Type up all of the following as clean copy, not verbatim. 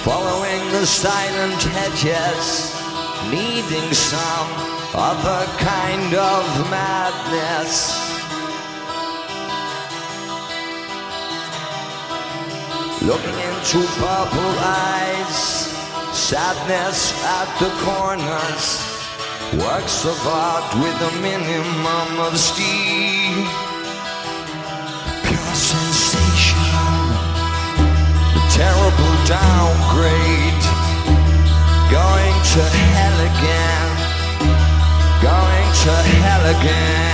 following the silent hedges, needing some other kind of madness. Looking into purple eyes, sadness at the corners, works of art with a minimum of steel. Pure sensation, a terrible downgrade, going to hell again, going to hell again.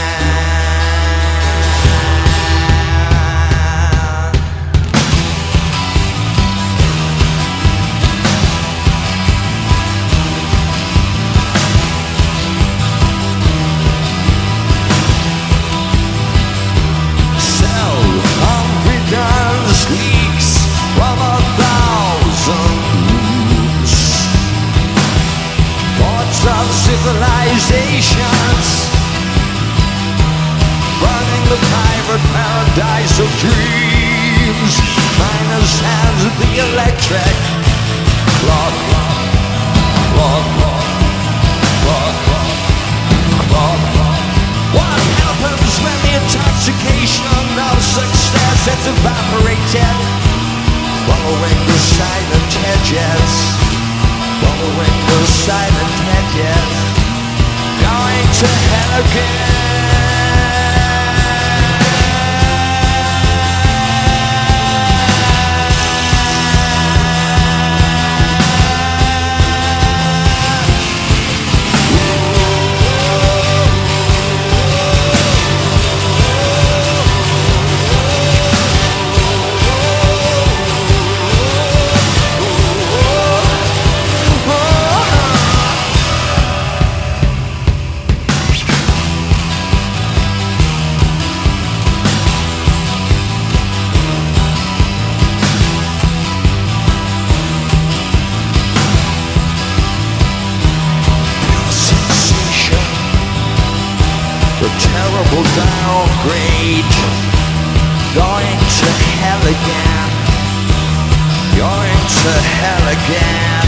Leaks from 1,000 rooms, thoughts of civilizations, burning the private paradise of dreams. Minus hands at the electric clock, clock, clock, clock, clock, clock. What happens when the intoxication of success has evaporated? Following the silent hedges, following the silent hedges, going to hell again. A terrible downgrade, going to hell again, going to hell again.